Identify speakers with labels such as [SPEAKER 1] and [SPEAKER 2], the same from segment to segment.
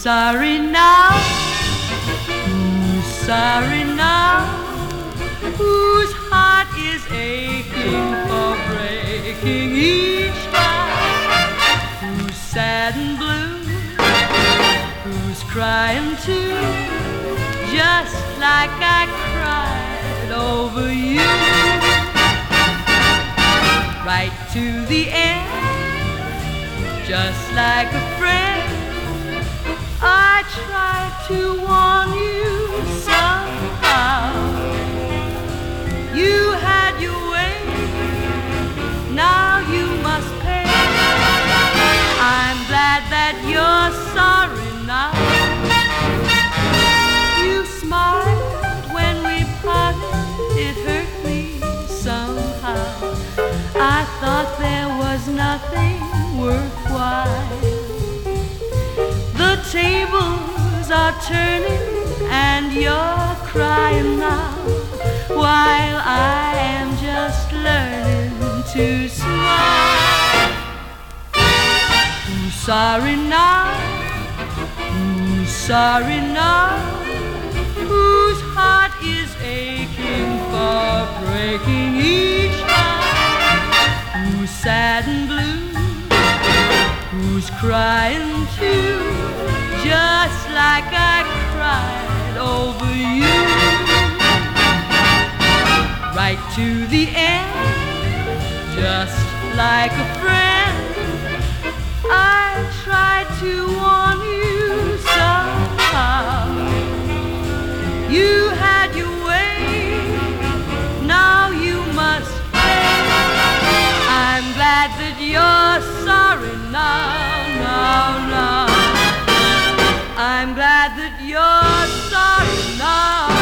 [SPEAKER 1] sorry now? Who's sorry now? Whose heart is aching for breaking each time? Who's sad and blue? Who's crying too? Just like I cried over you. Right to the end, just like a friend, I tried to warn you somehow. You had your way, now you must pay. I'm glad that you're sorry now. You smiled when we parted, it hurt me somehow. I thought there was nothing worthwhile. The tables are turning and you're crying now, while I am just learning to smile. Who's sorry now? Who's sorry now? Whose heart is aching for breaking each time? Who's sad and blue? Who's crying too? Just like I cried over you. Right to the end, just like a friend, I tried to warn you somehow. You had your way, now you must pay. I'm glad that you're sorry now, now. I'm glad that you're sorry now.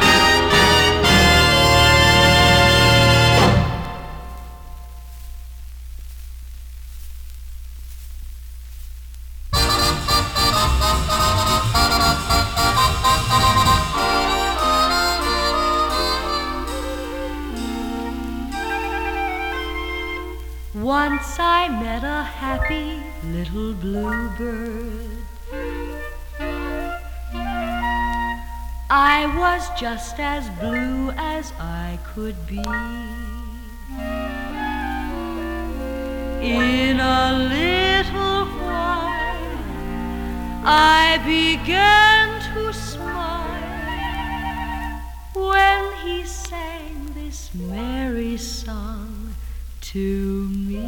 [SPEAKER 1] Once I met a happy little bluebird. I was just as blue as I could be. In a little while I began to smile when he sang this merry song to me.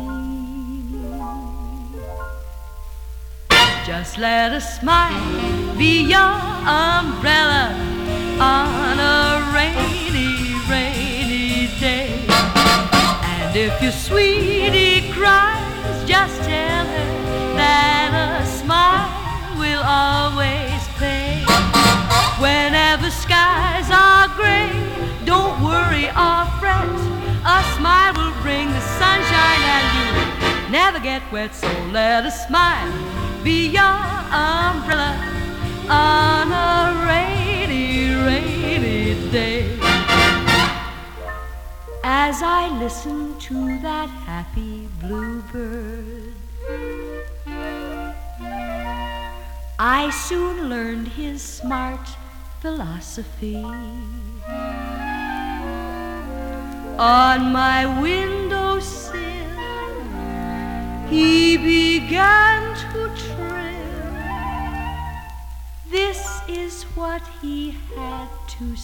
[SPEAKER 1] Just let a smile be your umbrella on a rainy, rainy day. And if your sweetie cries, just tell her that a smile will always pay. Whenever skies are gray, don't worry or fret. A smile will bring the sunshine and you never get wet. So let a smile be your umbrella on a rainy, rainy day. As I listened to that happy bluebird, I soon learned his smart philosophy. On my windowsill he began to trill. This is what he had to